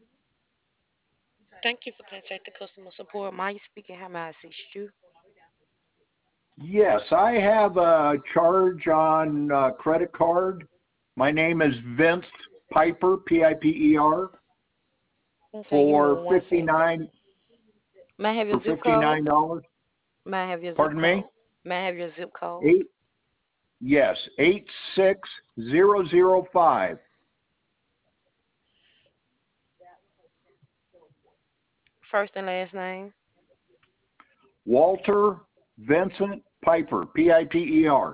Thank you for contacting customer support. Maya speaking. How may I assist you? Yes, I have a charge on credit card. My name is Vince Piper, Piper, Okay, give me for one fifty second. nine May I have your for zip fifty code? nine dollars. May I have your zip Pardon me. code? May I have your zip code? Eight yes, 86005. First and last name. Walter Vincent Piper, Piper.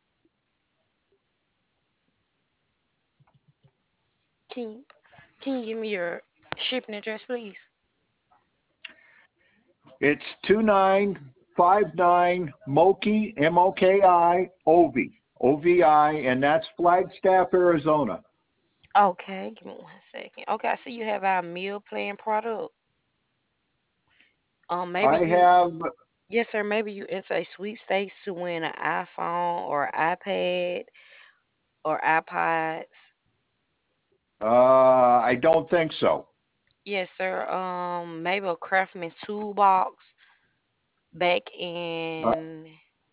Can Can you give me your shipping address, please? It's 2959 Moki, Moki, OVI, and that's Flagstaff, Arizona. Okay, give me one second. Okay, I see you have our meal plan product. Maybe I you, have, yes, sir. Maybe you enter a sweepstakes to win an iPhone or iPad or iPods. I don't think so. Yes, sir. Maybe a Craftsman toolbox back Uh, in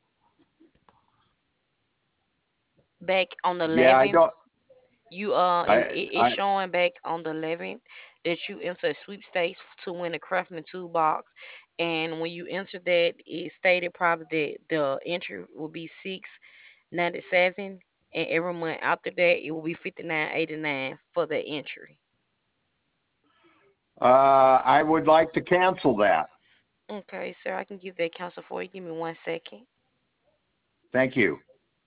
back on the yeah, I 11th. don't, You it's I, showing back on the 11th that you enter a sweepstakes to win a Craftsman toolbox, and when you enter that, it stated probably that the entry will be 697, and every month after that it will be 59.89 for the entry. I would like to cancel that. Okay, sir, I can give that counsel for you. Give me one second. Thank you.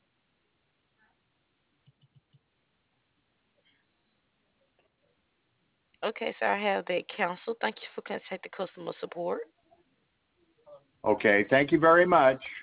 Okay, sir, I have that counsel. Thank you for contacting customer support. Okay, thank you very much.